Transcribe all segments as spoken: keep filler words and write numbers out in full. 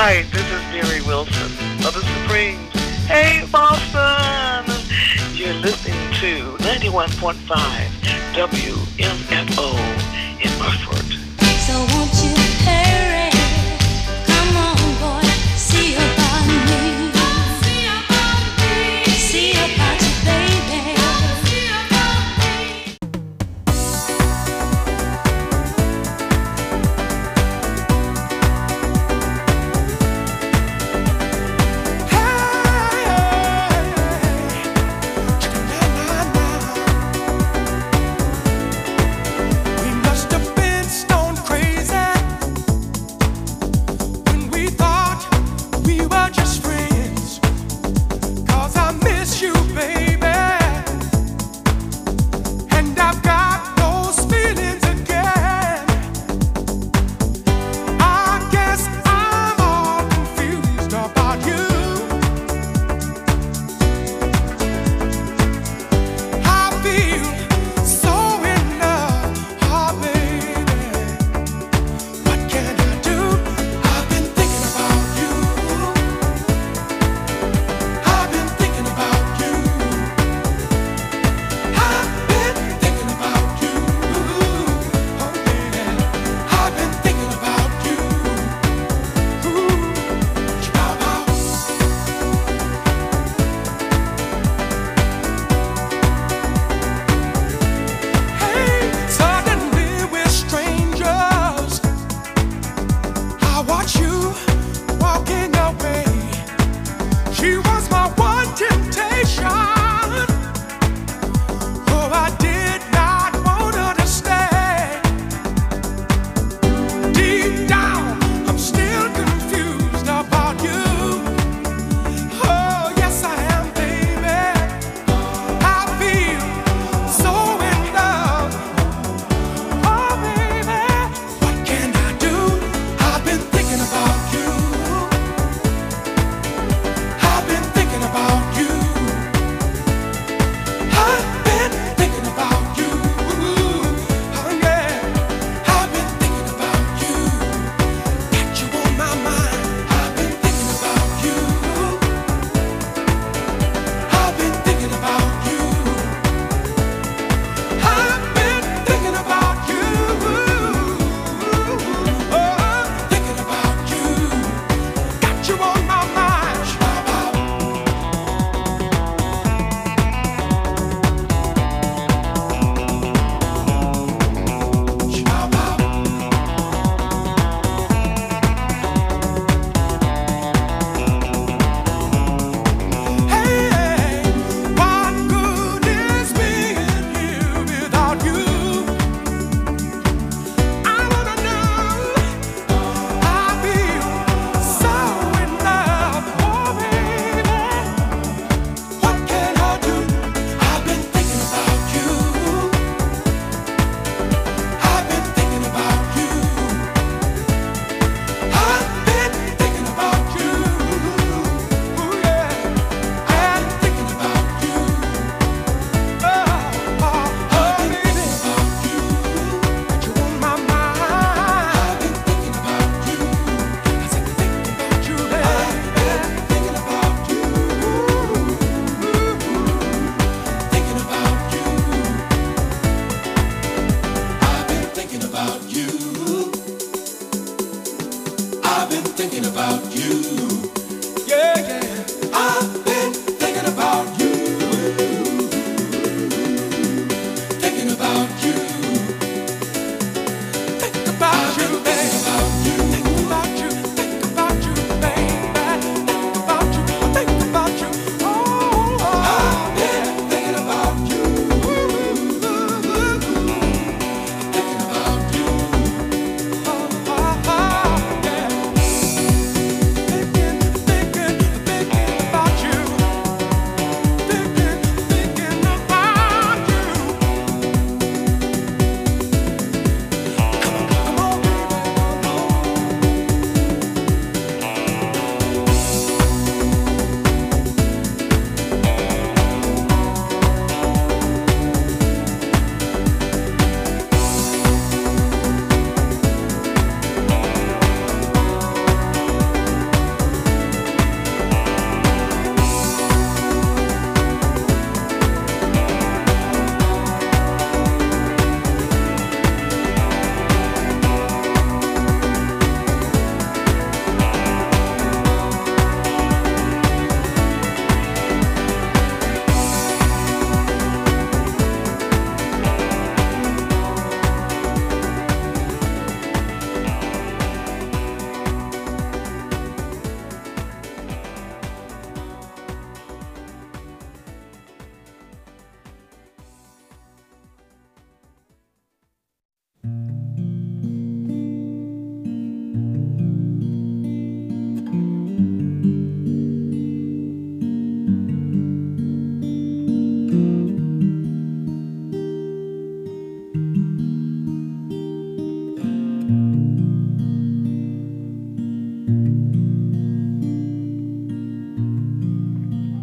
Hi, this is Mary Wilson of the Supremes. Hey, Boston! You're listening to ninety-one point five W M F O in Hartford. So won't you hurry? Come on, boy, see about me. See about me. See about you, baby. See about me. We must have been stone crazy.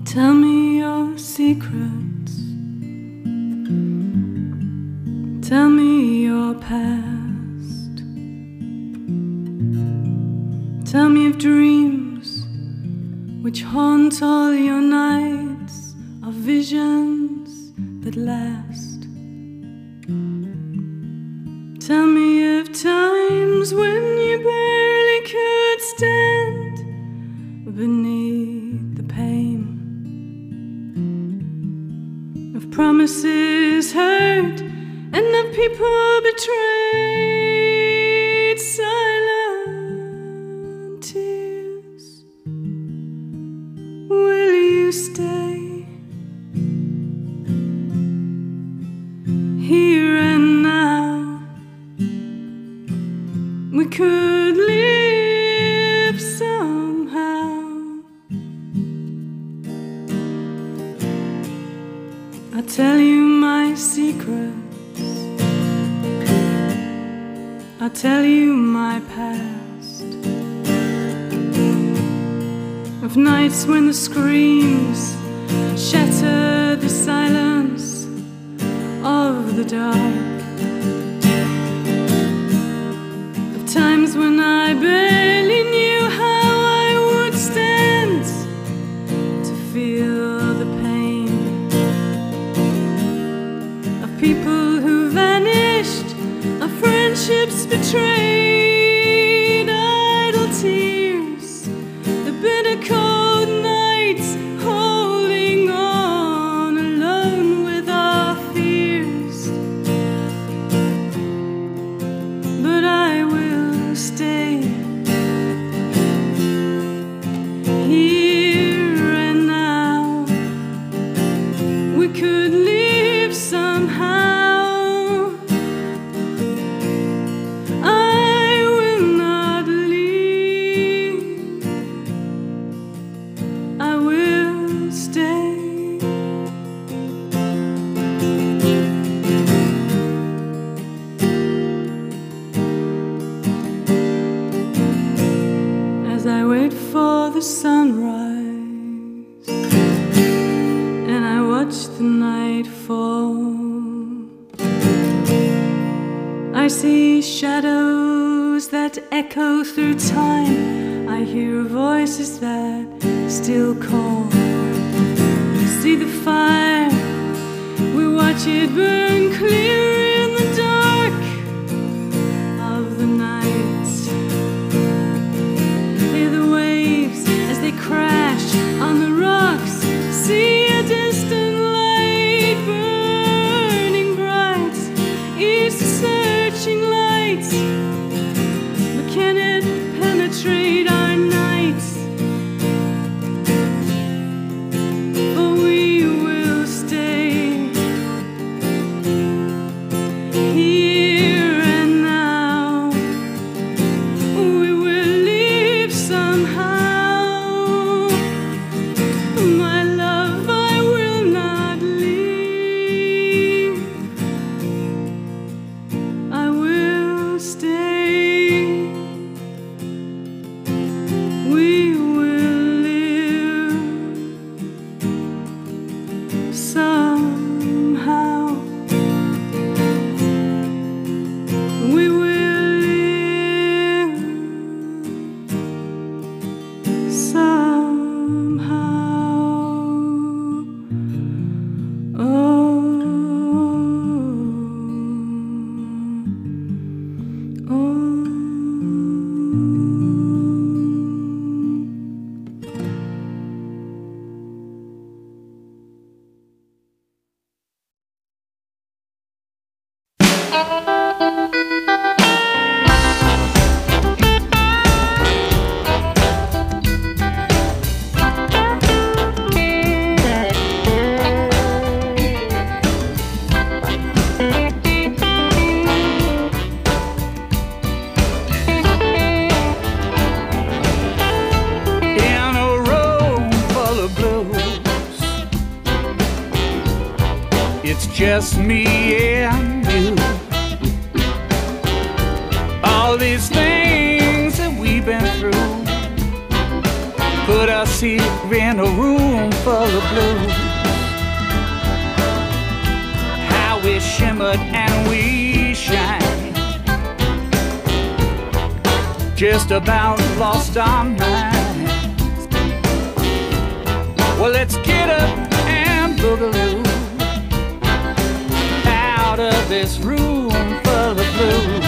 Tell me your secrets. Tell me your past. Tell me of dreams which haunt all your nights, of visions that last. Tell me of times when you barely could stand beneath the pain of promises heard and of people betrayed. Silent tears, will you stay here and now? We could live somehow. I'll tell you my secrets. I'll tell you my past, of nights when the screams shatter the silence of the dark, of times when I barely knew how I would stand to feel the pain of people who vanished, of friendships betrayed, idle tears, the bitter cold nights, holding on alone with our fears. But I will stay here and now. We could live somehow. The sunrise, and I watch the night fall. I see shadows that echo through time. I hear voices that still call. See the fire, we watch it burn clear in the dark of the night. Crash on the rocks, see a distant light burning bright. It's searching lights, but can it penetrate our nights? For we will stay here and now. We will live somehow. My love, I will not leave. I will stay. We will live somehow. We will live somehow. It's just me and you. All these things that we've been through put us here in a room full of blues. How we shimmered and we shine, just about lost our minds. Well, let's get up and boogaloo out of this room full of blues.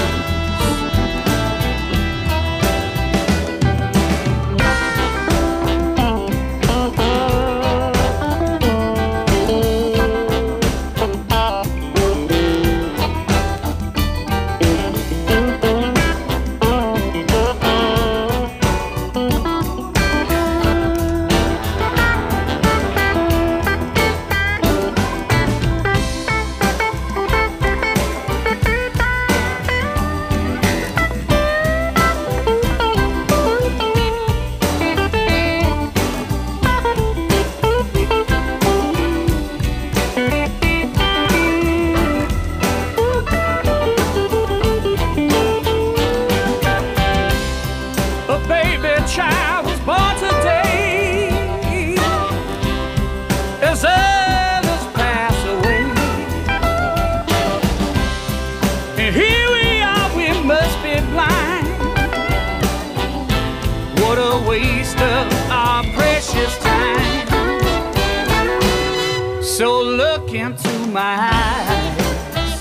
So look into my eyes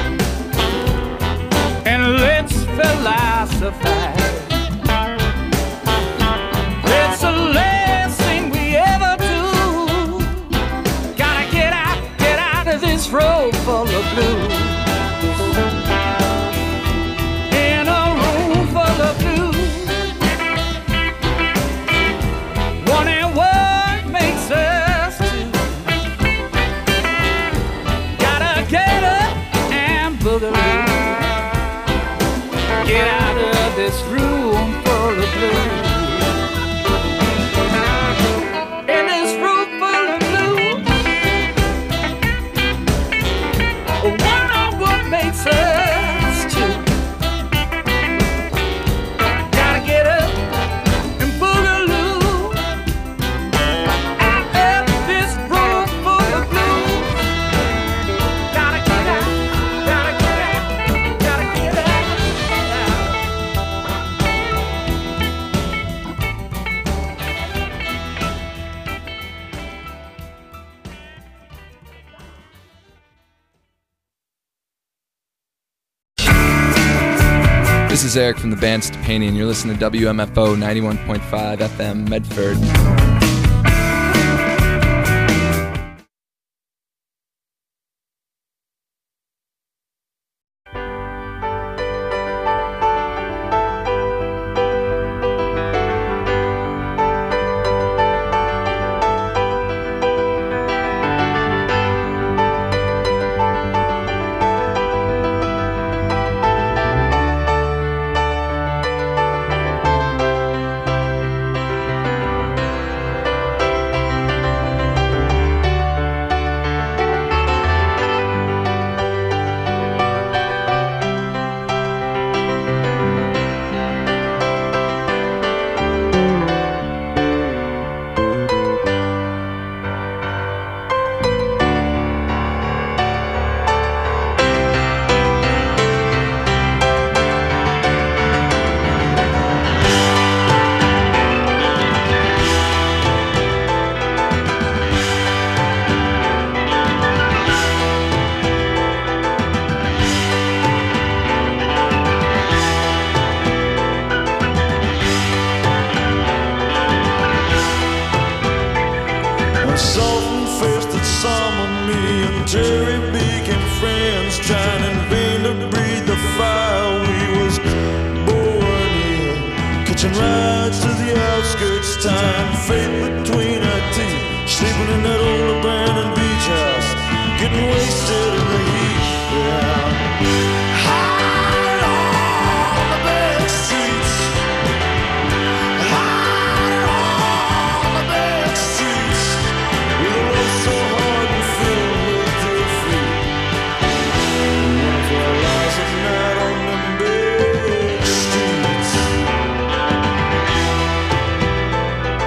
and let's philosophize. It's the last thing we ever do. Gotta get out, get out of this road full of blues. In a room full of blues, wondering what makes us two. Gotta get up and boogaloo, get out of this room full of blues. In this room full of blues, wonder what makes us two. Gotta get up and boogaloo out of this room full of blues. Gotta get out, gotta get out, gotta get out. This is Eric from the band Stepani, and you're listening to W M F O ninety-one point five F M Medford. Salt-faced summer, me and Terry became friends, trying in vain to breathe the fire we was born in. Catching rides to the outskirts, tying fate between our teeth, sleeping in that old abandoned beach house, getting wasted in the heat. Yeah. High on the back streets, high on the back streets, with a love so hard and filled with defeat. One for our lives at night on them big streets.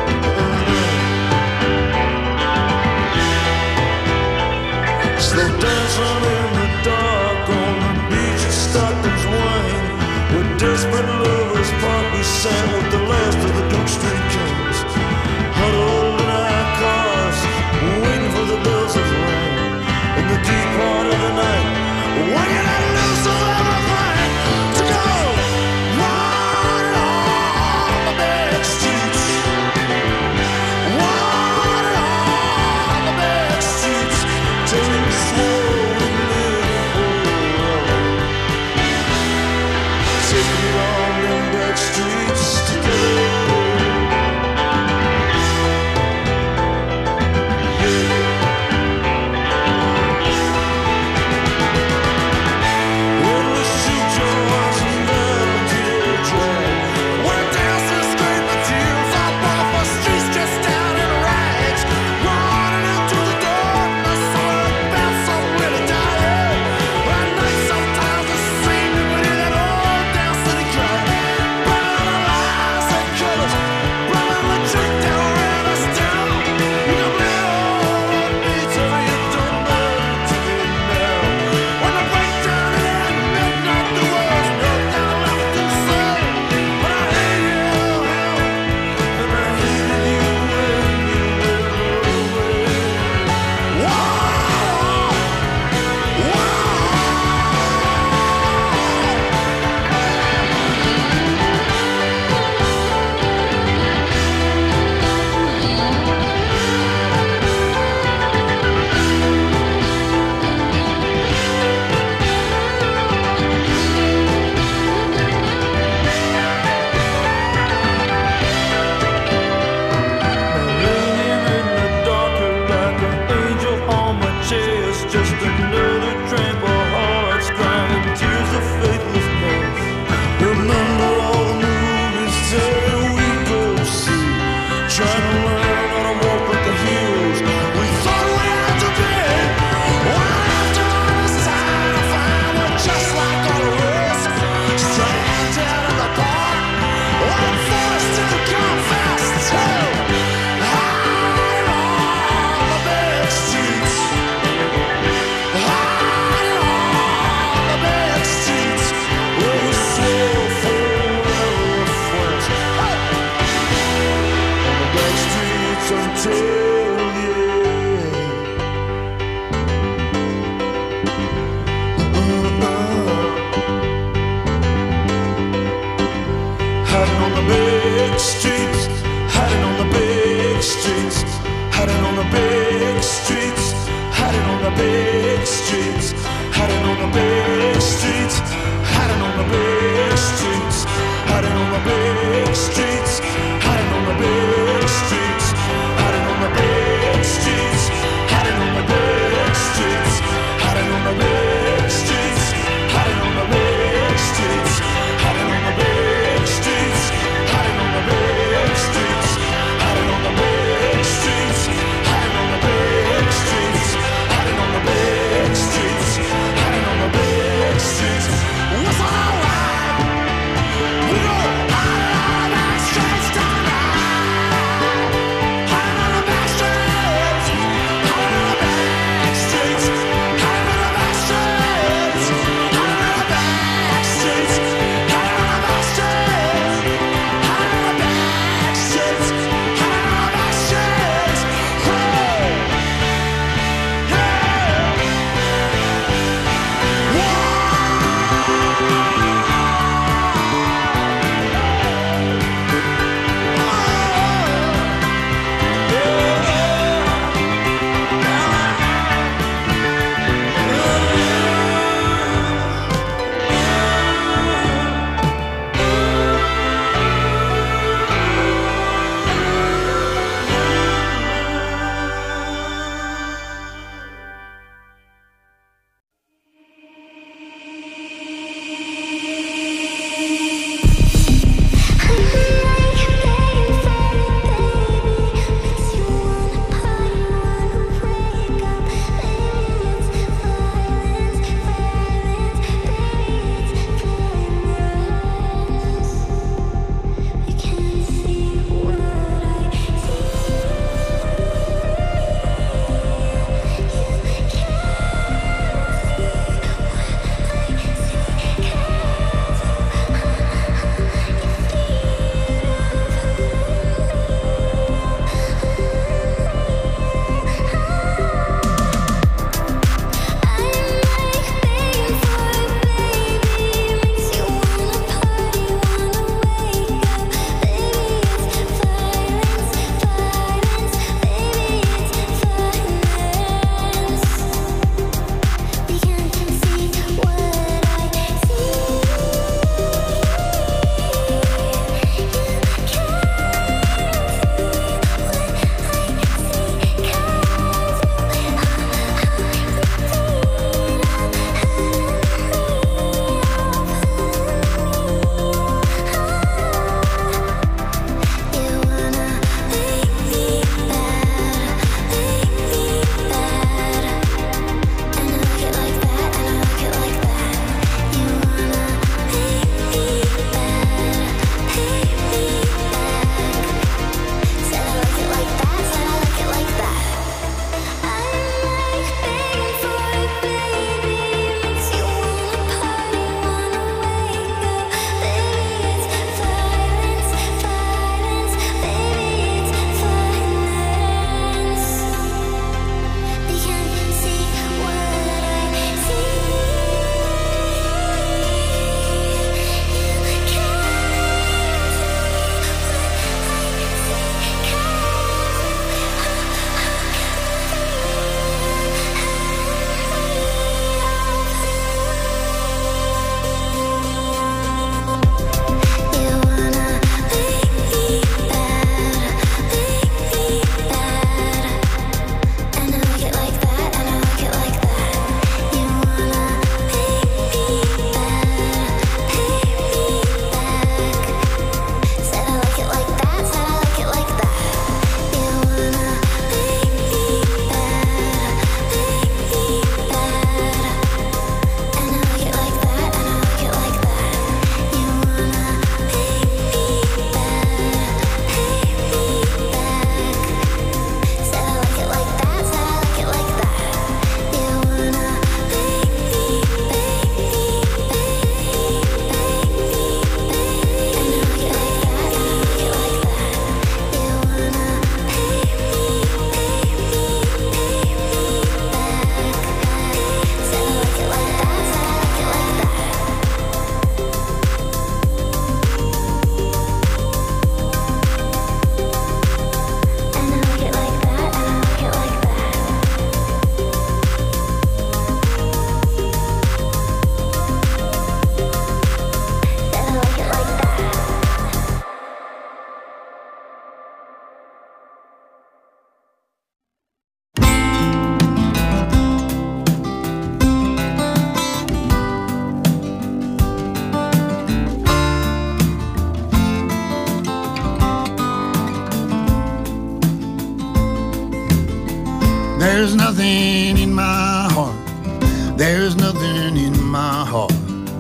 There's nothing in my heart. There's nothing in my heart.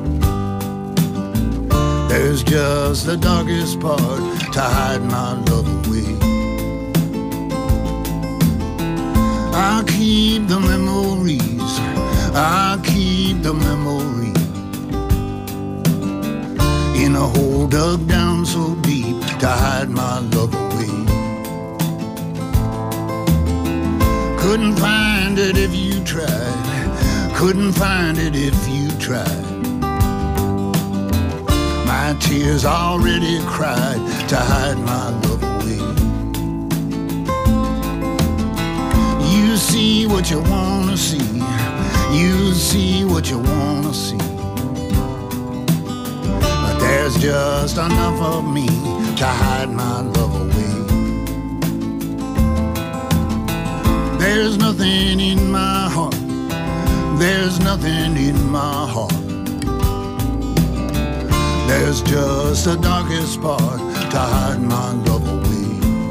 There's just the darkest part to hide my love away. I'll keep the memories. I'll keep the memories in a hole dug down so deep to hide my love away. Couldn't find it if you tried. Couldn't find it if you tried. My tears already cried to hide my love away. You see what you wanna see. You see what you wanna see. But there's just enough of me to hide my love away. There's nothing in my heart. There's nothing in my heart. There's just the darkest part to hide my love away.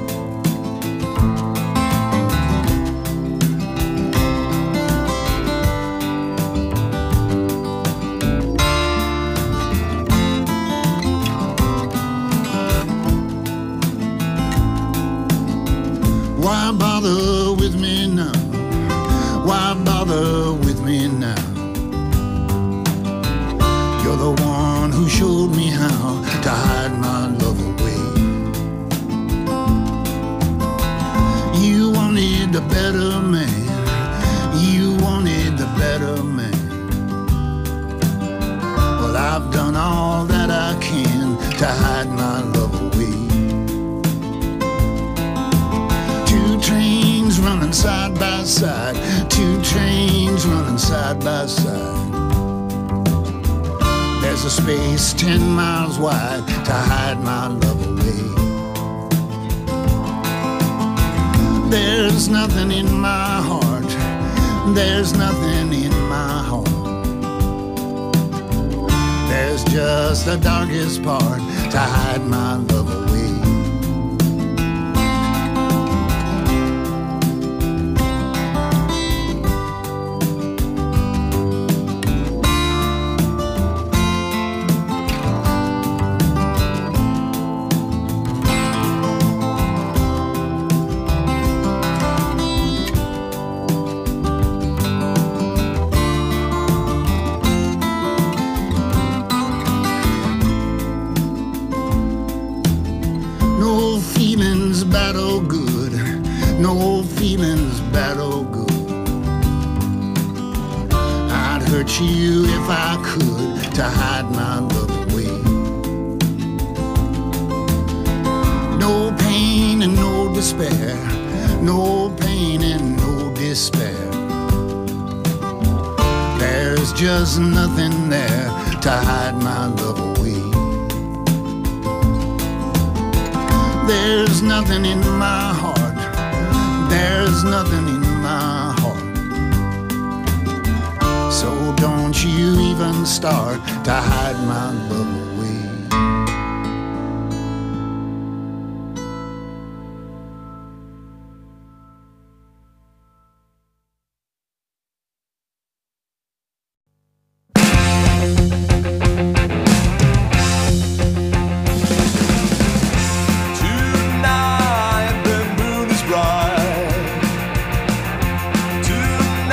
Why bother with me now? Why bother with me now? You're the one who showed me how to hide my love away. You wanted the better man. You wanted the better man. Well, I've done all that I can to hide my love away. Two trains running side by side. Two trains running side by side. There's a space ten miles wide to hide my love away. There's nothing in my heart. There's nothing in my heart. There's just the darkest part to hide my love away. No feelings bad or good. I'd hurt you if I could to hide my love away. No pain and no despair. No pain and no despair. There's just nothing there to hide my love away. There's nothing in my heart. There's nothing in my heart. So don't you even start to hide my love away.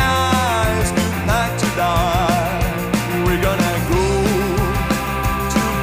To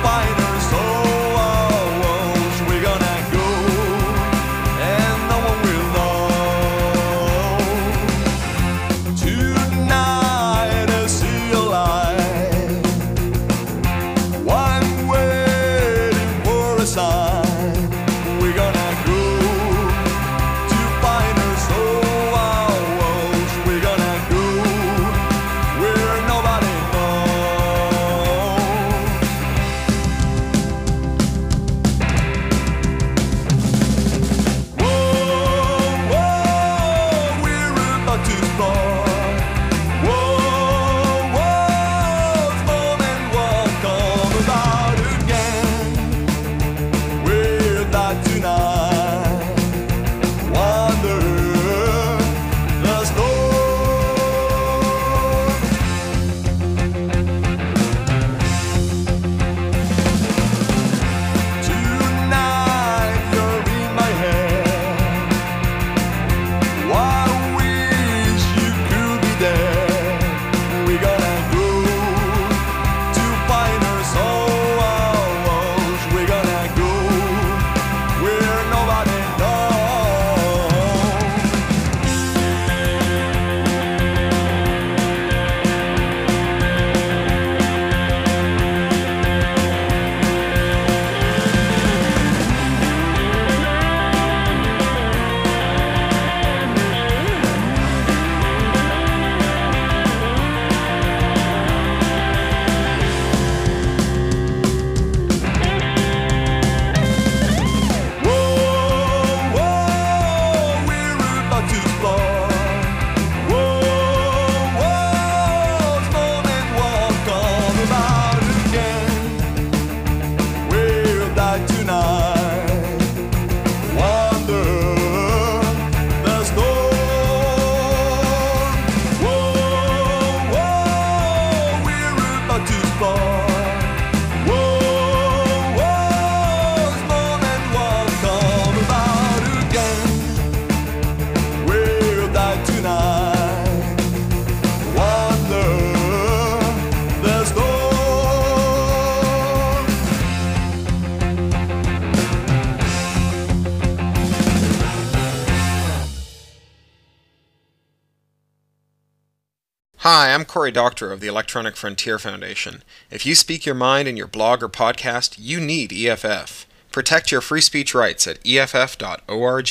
Hi, I'm Cory Doctorow of the Electronic Frontier Foundation. If you speak your mind in your blog or podcast, you need E F F. Protect your free speech rights at E F F dot org.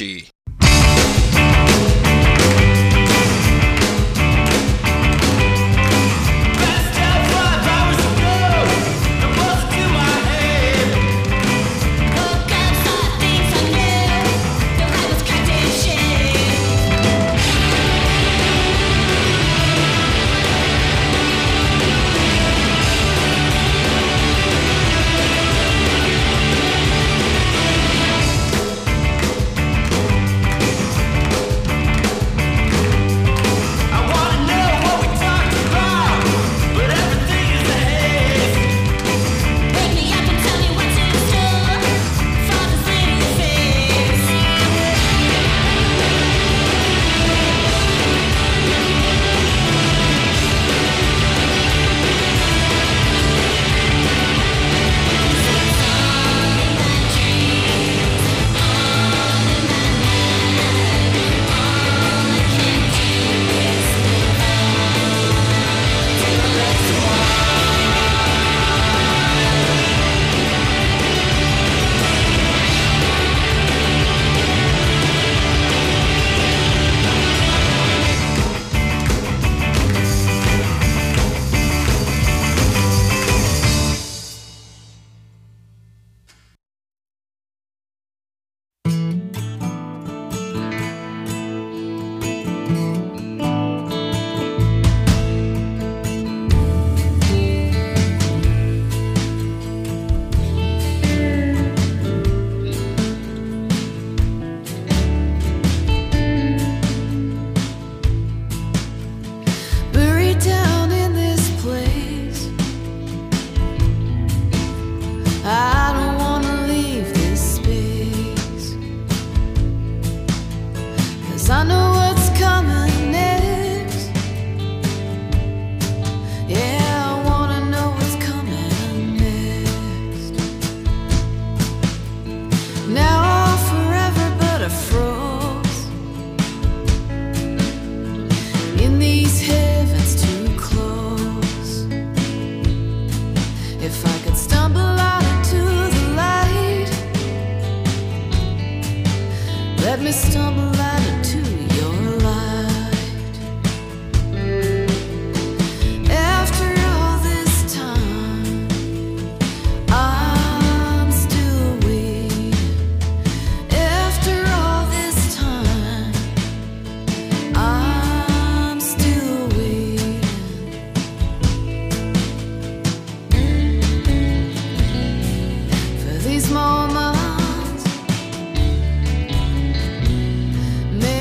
These moments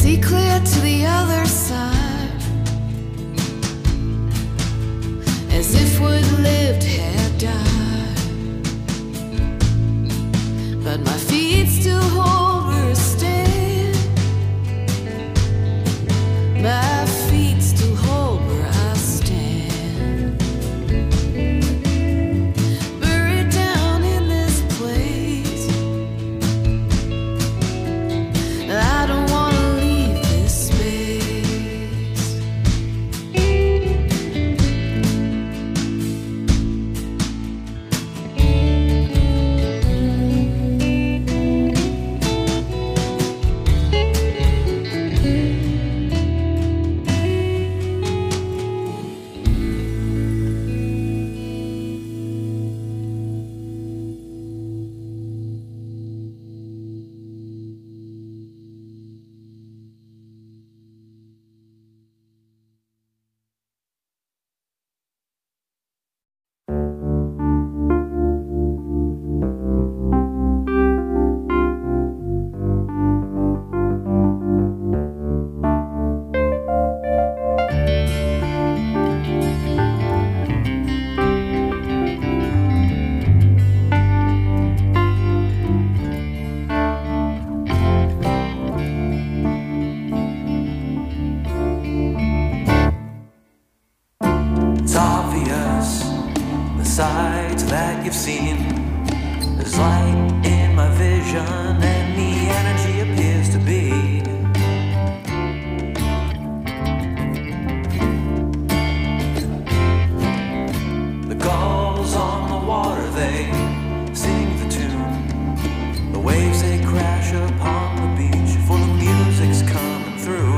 see clear to the other side, as if what lived had died. But my feet still hold where I stand. My feet still hold where I stand. Buried down in this place, and I don't want to leave this space. It's obvious, the sights that you've seen. There's light in my vision and the energy appears to be. The gulls on the water, they sing the tune. The waves, they crash upon the beach, for the music's coming through.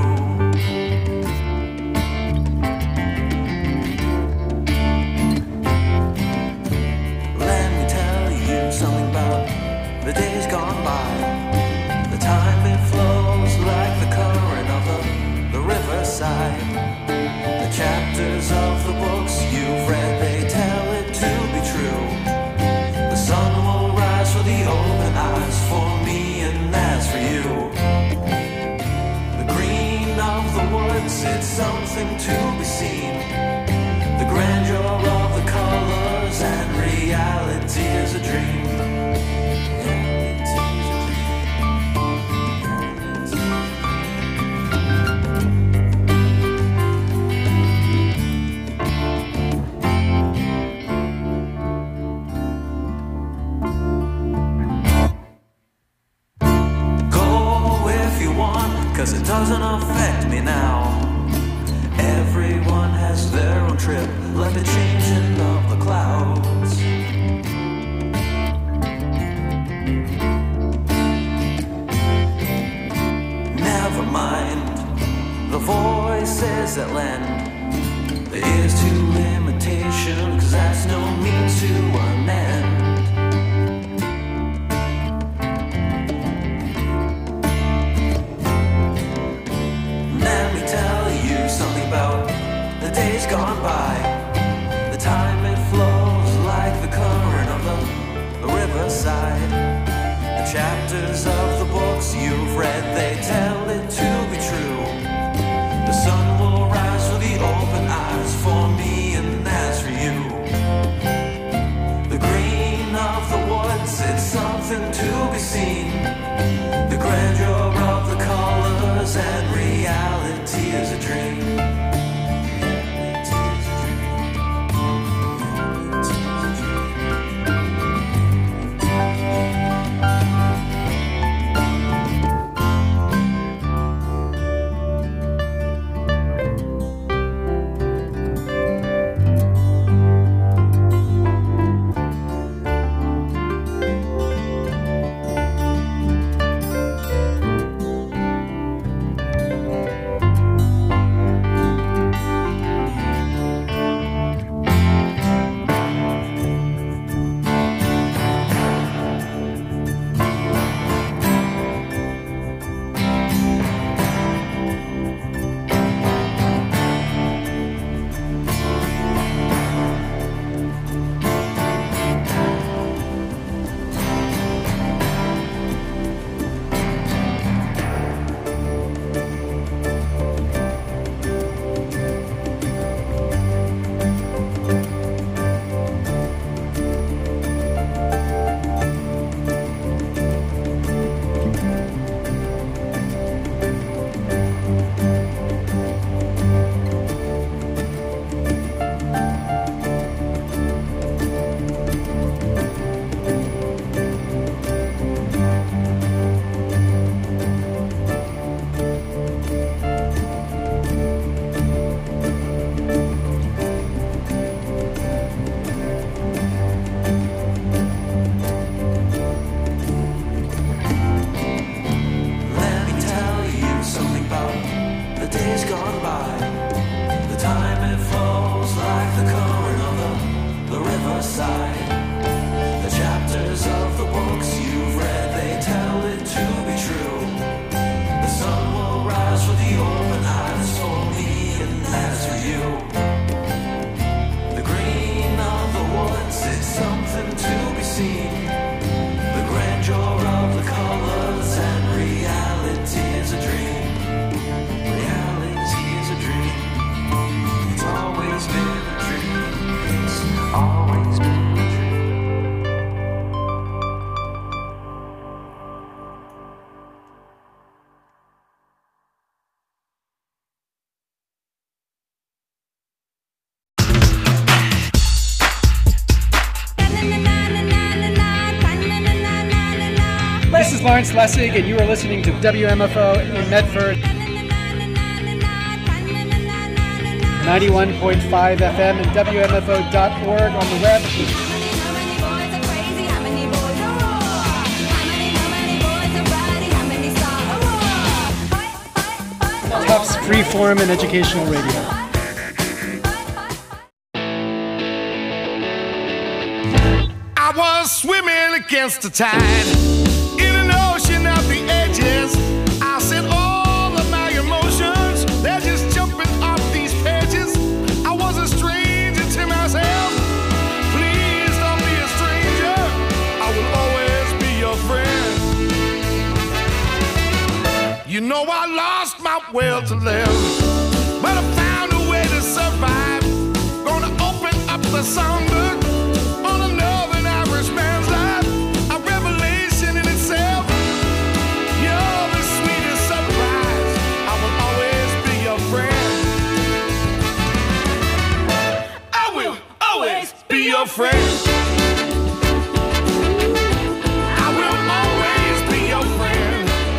Something about the days gone by. The time it flows like the current of the, the riverside. The chapters of the books you've read, they tell it to be true. The sun will rise for the open eyes, for me and as for you. The green of the woods, it's something to be seen. The grandeur of the colors and reality is a dream. Cause it doesn't affect me now. Everyone has their own trip, like the changing of the clouds. Never mind the voices that lend their ears to limitation, cause that's no means to an end. The days gone by, the time it flows like the current of the, the riverside. The chapters of the books you've read, they tell it to be true. The sun will rise for the open eyes, for me and as for you. The green of the woods, it's something to be seen. The grandeur of the colors and reality is a dream. days gone by, the time it flows like the current of the, the riverside. The chapters of the books you've read, they tell it to be true. The sun will rise with the open eyes for me and as for you. The green of the woods is something to be seen. The grandeur of the colors and reality is a dream. Reality is a dream. It's always been a dream. It's always been a dream. This is Lawrence Lessig, and you are listening to W M F O in Medford. ninety-one point five F M and W M F O dot org on the web. Tufts Freeform and Educational Radio. I was swimming against the tide in an ocean of the edges. I said all of my emotions, they're just jumping off these pages. I was a stranger to myself. Please don't be a stranger. I will always be your friend. You know I lost my will to live, but I found a way to survive. Gonna open up the songbook on a northern Irishman's life. A revelation in itself. You're the sweetest surprise. I will always be your friend. I will always be your friend. I will always be your friend.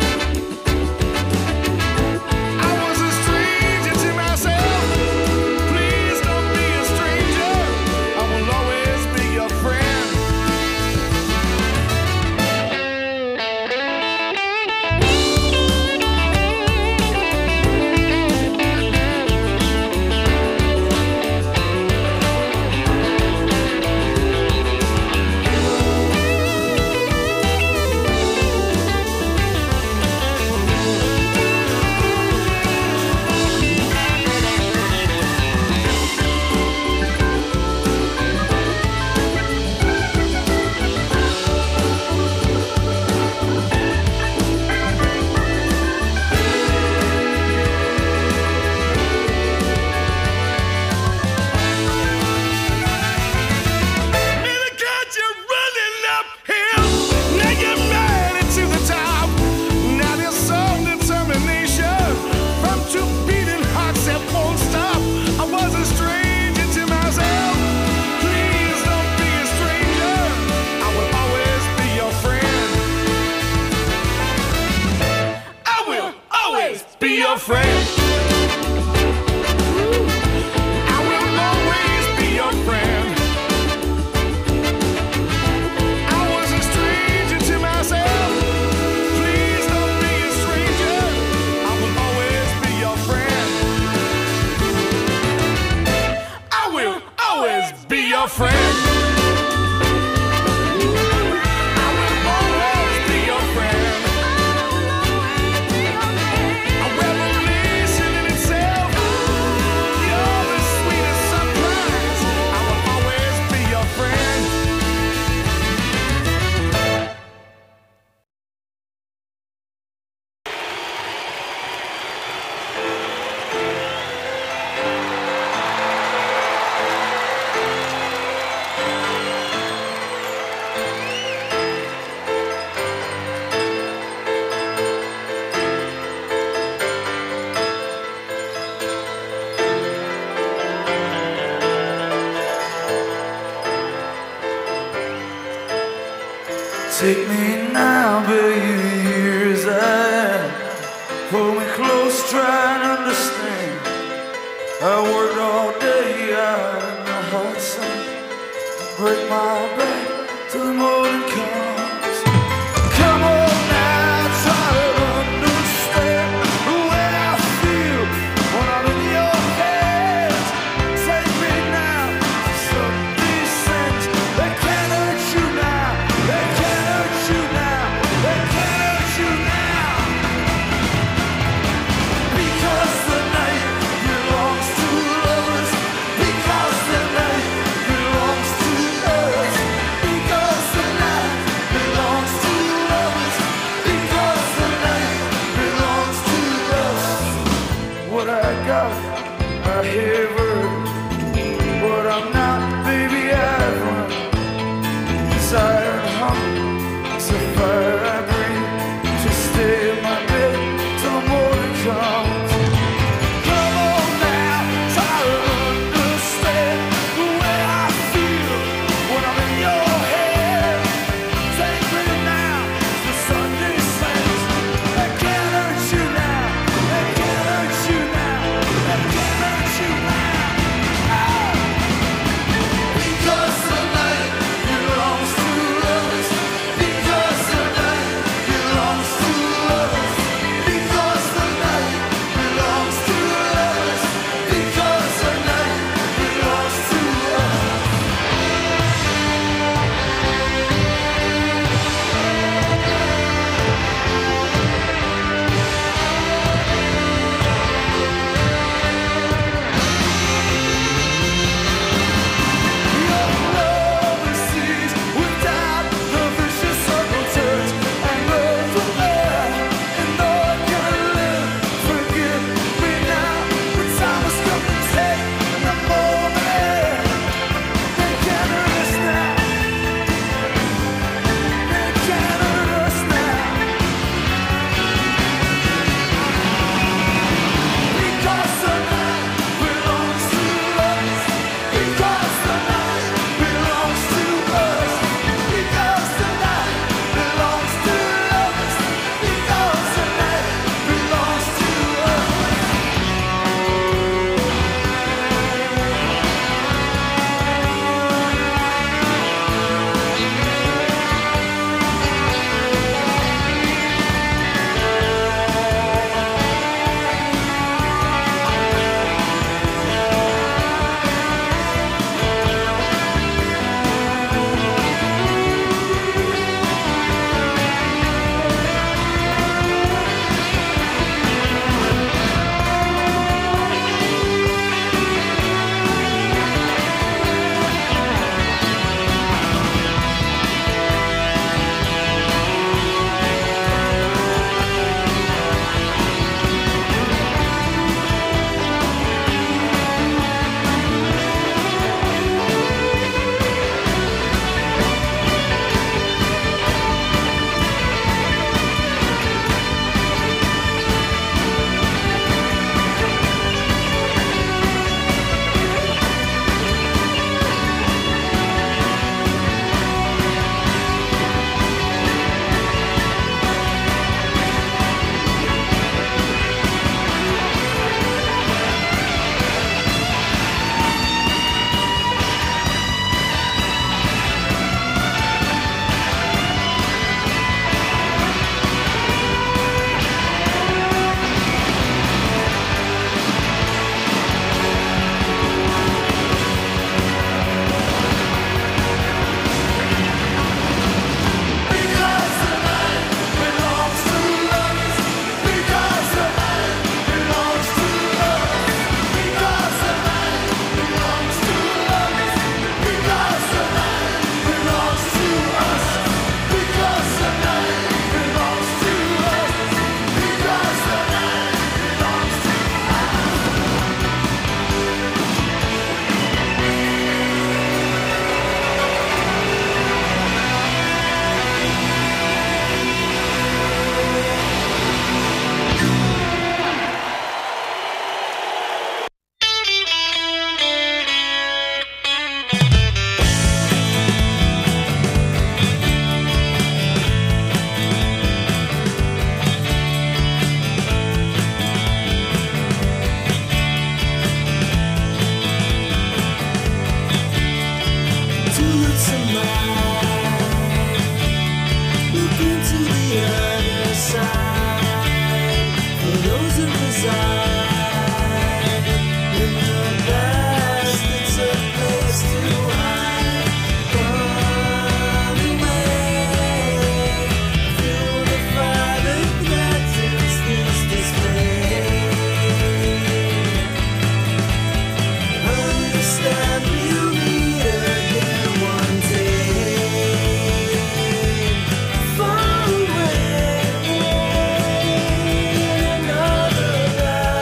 I was a stranger to myself. Please don't be a stranger. I will always be your friend. Little girl, you're running uphill. Now you're mad into the top. Now there's some determination from two beating hearts that won't stop. I was a stranger to myself. Please don't be a stranger. I will always be your friend. I will always be your friend. I will always be your friend. I was a stranger to myself. Please don't be a stranger. I will always be your friend. I will always be your friend. I will always be your friend. A revelation in itself. You're the sweetest surprise. I will always be your friend. Take me now, baby, here's I am. Hold me close, try and understand. I worked all day out in the hot sun. Break my back till the morning comes. Come on now, try to understand the way I feel. like a, a haver, but I'm not, baby, I've run. Desire and hunger, it's a fire I breathe to stay in my bed till the morning comes. Come on now, try to understand the way I feel when I'm in your head. Take me now, as the sun descends. That can't hurt you now, that can't hurt you now, that can't hurt you now. Ah. Because the night belongs to us. Because the night belongs to us. Because the night belongs to us. Because the night belongs to us. Your love is seas without the vicious circle turns and goes from there. And though I can live, forgive me now. When time has come to take the moment, they can't hurt us now. They can't hurt us now. Because the night belongs to us. Because the night belongs to us. Because the night belongs to us. Because the night belongs to us. Because the night belongs to us. Because the night belongs to us. Because the night belongs to us. Because the night belongs to us. Because the night belongs to us. Because the night belongs to to tonight. Look into the other side. For those who reside in the past, it's a place to hide. Run away. Feel the fire that is this display. Understand we'll meet again one day. Far away in another life.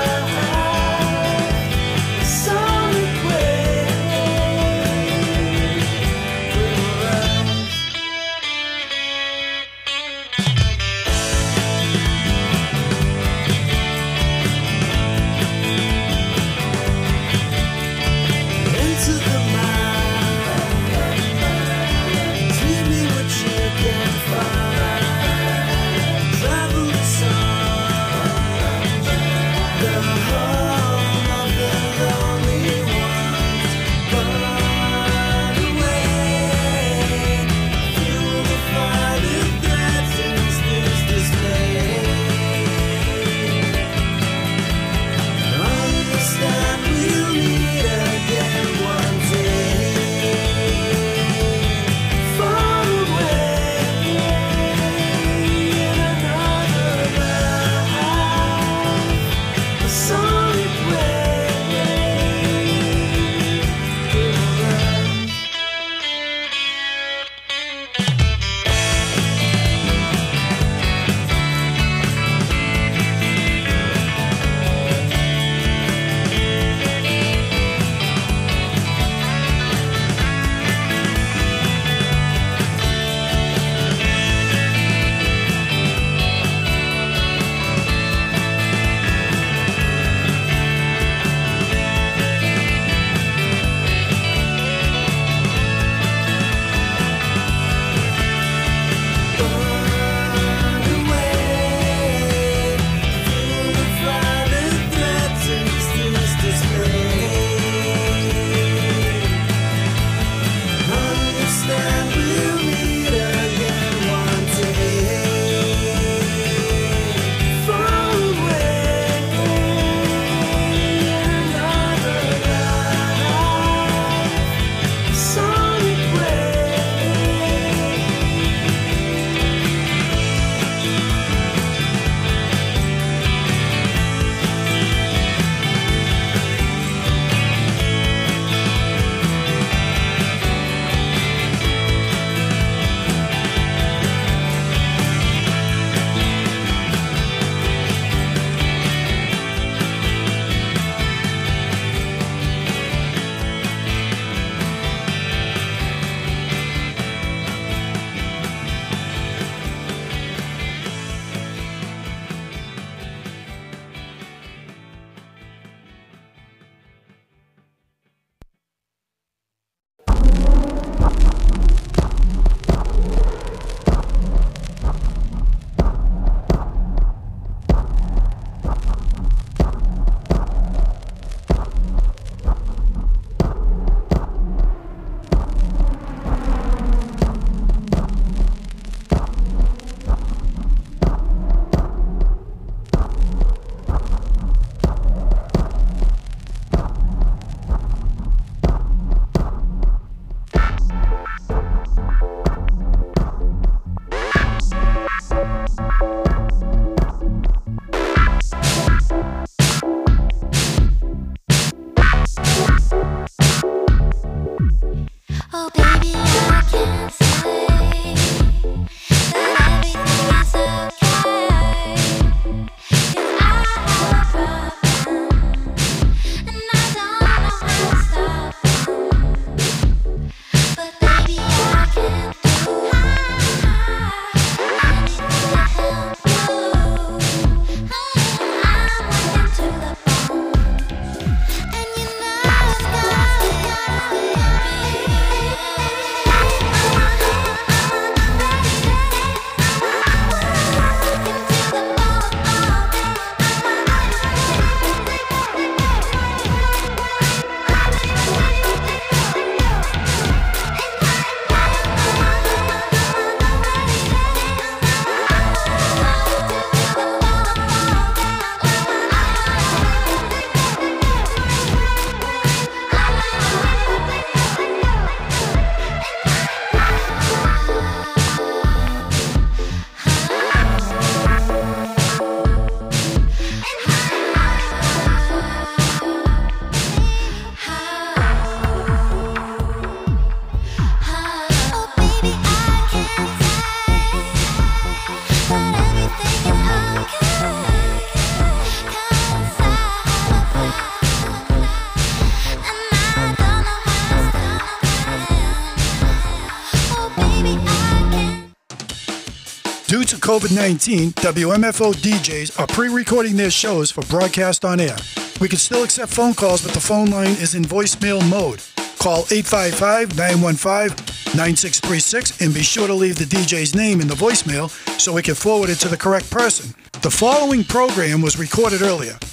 COVID nineteen, W M F O D Js are pre-recording their shows for broadcast on air. We can still accept phone calls, but the phone line is in voicemail mode. Call eight five five, nine one five, nine six three six and be sure to leave the D J's name in the voicemail so we can forward it to the correct person. The following program was recorded earlier.